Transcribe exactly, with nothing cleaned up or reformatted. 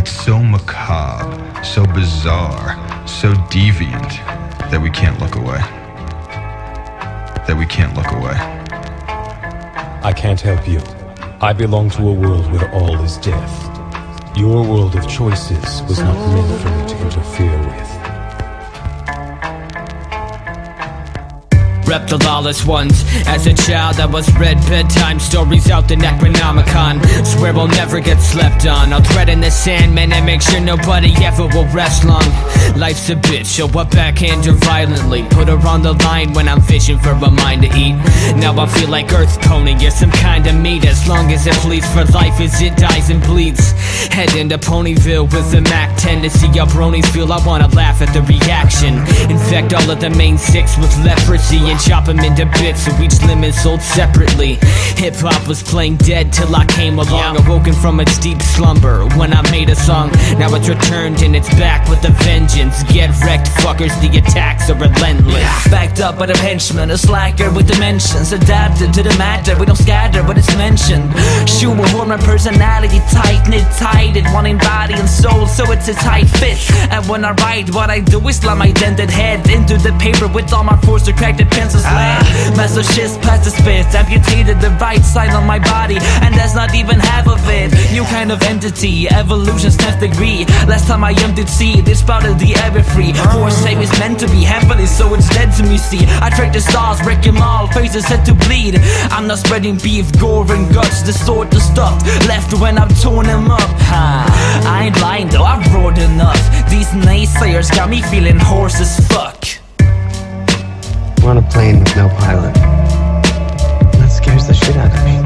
It's so macabre, so bizarre, so deviant that we can't look away. That we can't look away. I can't help you. I belong to a world where all is death. Your world of choices was not meant for me to interfere with. Rep the lawless ones. As a child I was read bedtime stories out the Necronomicon. Swear I'll never get slept on. I'll thread in the sand, man, and make sure nobody ever will rest long. Life's a bitch, show up backhand or violently. Put her on the line when I'm fishing for a mind to eat. Now I feel like Earth Pony, you're some kind of meat. As long as it bleeds for life as it dies and bleeds. Head into Ponyville with a Mac ten to see how bronies feel. I wanna laugh at the reaction. Infect all of the main six with leprosy and chop them into bits so each limb is sold separately. Hip-hop was playing dead till I came along, awoken from its deep slumber when I made a song. Now it's returned and it's back with a vengeance. Get wrecked, fuckers, the attacks are relentless. Yeah. Backed up by the henchman, a slacker with dimensions. Adapted to the matter, we don't scatter but it's mentioned. Shoehorn my personality tight-knit, tight in one in body and soul, so it's a tight fit. And when I write, what I do is slam my dented head into the paper with all my force to crack the pencil slam. Masochist past the spit, amputated the right side on my body, and that's not even half of it. New kind of entity, evolution's tenth degree. Last time I emptied seed, it sprouted the everfree. Force save is meant to be heavily, so it's dead to me, see. I track the stars, wreck them all, faces set to bleed. I'm not spreading beef, gore and guts, the sort of stuff left when I've torn them up. Ha, I ain't lying though, I've roared enough. These naysayers got me feeling hoarse as fuck. On a plane with no pilot. That scares the shit out of me.